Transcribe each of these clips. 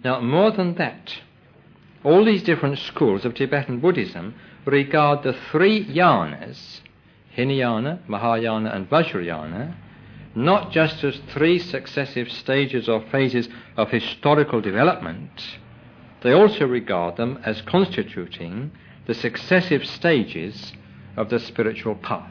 Now, more than that, all these different schools of Tibetan Buddhism regard the three yanas, Hinayana, Mahayana and Vajrayana, not just as three successive stages or phases of historical development. They also regard them as constituting the successive stages of the spiritual path.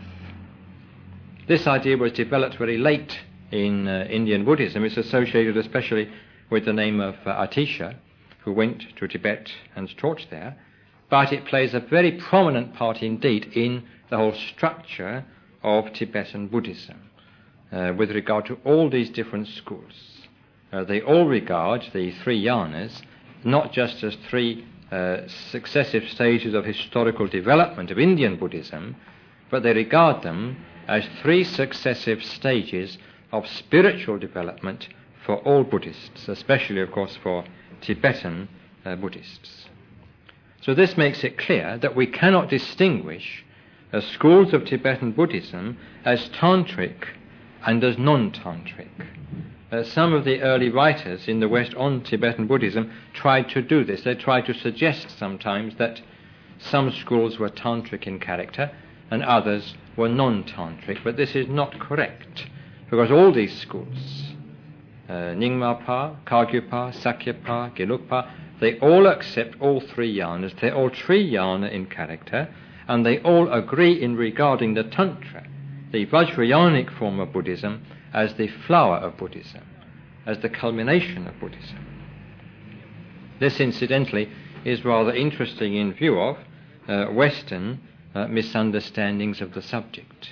This idea was developed very late in Indian Buddhism. It's associated especially with the name of Atisha, who went to Tibet and taught there, but it plays a very prominent part indeed in the whole structure of Tibetan Buddhism with regard to all these different schools. They all regard the three yanas not just as three successive stages of historical development of Indian Buddhism, but they regard them as three successive stages of spiritual development for all Buddhists, especially, of course, for Tibetan Buddhists. So this makes it clear that we cannot distinguish schools of Tibetan Buddhism as tantric and as non-tantric. Some of the early writers in the West on Tibetan Buddhism tried to do this. They tried to suggest sometimes that some schools were tantric in character and others were non-tantric, but this is not correct, because all these schools, Nyingma-pa, Kagyupa, Sakya-pa, Gelugpa, they all accept all three yanas. They're all tri-yana in character, and they all agree in regarding the Tantra, the Vajrayanic form of Buddhism, as the flower of Buddhism, as the culmination of Buddhism. This, incidentally, is rather interesting in view of Western misunderstandings of the subject.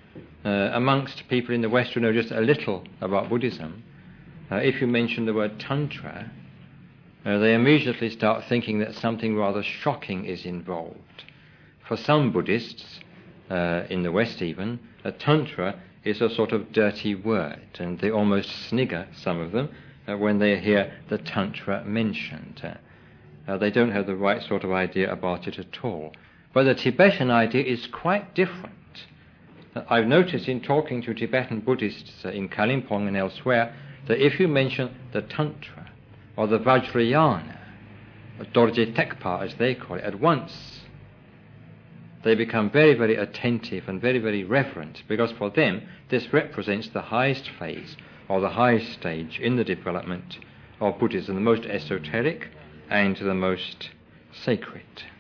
Amongst people in the West who know just a little about Buddhism, if you mention the word Tantra, they immediately start thinking that something rather shocking is involved. For some Buddhists, in the West even, Tantra is a sort of dirty word, and they almost snigger, some of them, when they hear the Tantra mentioned. They don't have the right sort of idea about it at all. But the Tibetan idea is quite different. I've noticed in talking to Tibetan Buddhists in Kalimpong and elsewhere that if you mention the Tantra or the Vajrayana, or Dorje Tekpa as they call it, at once they become very, very attentive and very, very reverent, because for them this represents the highest phase or the highest stage in the development of Buddhism, the most esoteric and the most sacred.